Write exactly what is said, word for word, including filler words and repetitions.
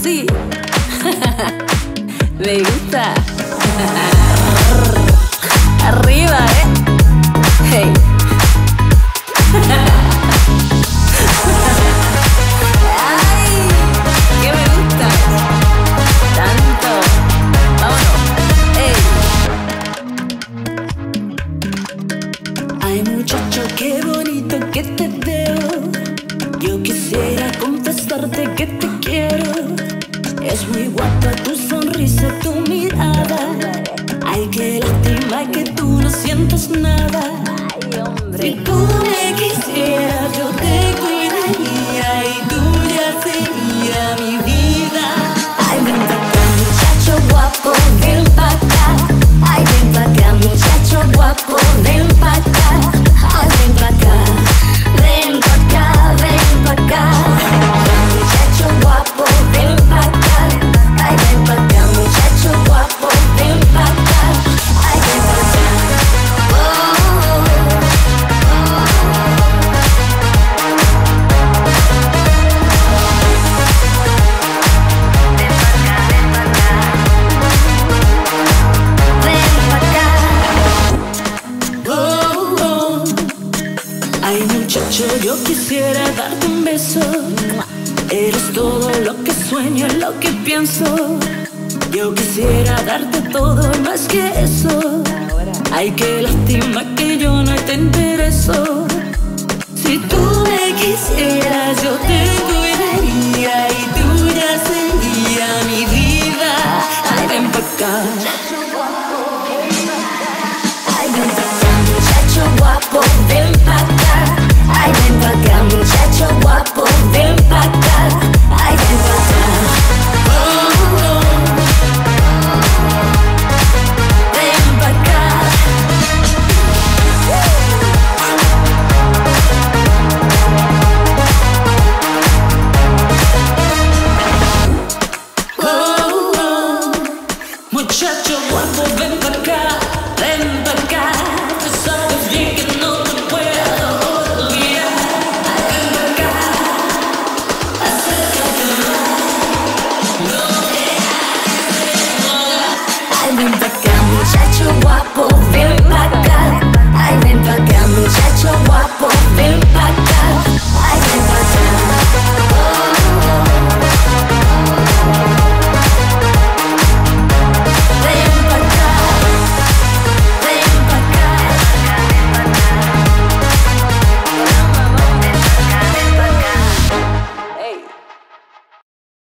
así. Me gusta. Arriba, eh. Hey. Ay, que me gusta tanto. Vámonos. Hey. Ay, muchacho, qué bonito que te veo. Yo quisiera confesarte que te quiero. Es muy guapa tu sonrisa, tu mirada. Ay, qué lástima que tú no sientas nada. Ay, hombre. Si tú me quisieras, yo te cuidaría y tuya sería mi vida. Ay, ven pa' acá, muchacho guapo, ven pa' acá. Ay, ven pa' acá, muchacho guapo, ven pa' acá. Ay, ven pa' acá, ven pa' acá, ven pa' acá. Muchacho guapo, ven pa' acá. Ay, ven pa' acá, muchacho guapo, ven pa' acá. Ay, ven pa' acá. Oh, oh, oh. Oh, oh. Ay, muchacho, yo quisiera darte un beso. Eres todo lo que sueño, lo que pienso. Yo quisiera darte todo y más que eso. Ay, qué lástima que yo no te intereso. Si tú me quisieras, yo te cuidaría y tuya sería mi vida. Ay, ven pa' acá.